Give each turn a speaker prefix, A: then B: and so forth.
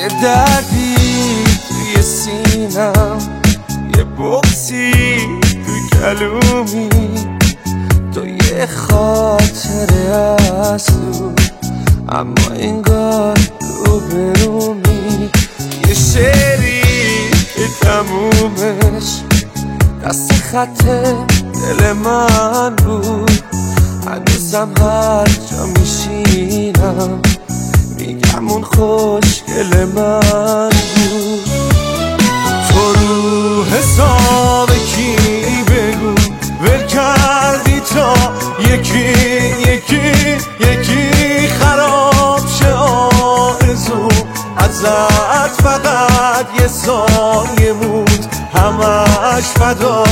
A: یه دردی توی سینم، یه بغضی توی گلومی، تو یه خاطره از تو اما انگار روبرومی. یه شعری که تمومش دست خط دل من بود، هنوزم هر جا میشینم میگم اون خوشگل من بود. تو رو حساب کی بگو ول کردی تا یکی خراب شه آرزو، ازت فقط یه ثانیه موند همش فدا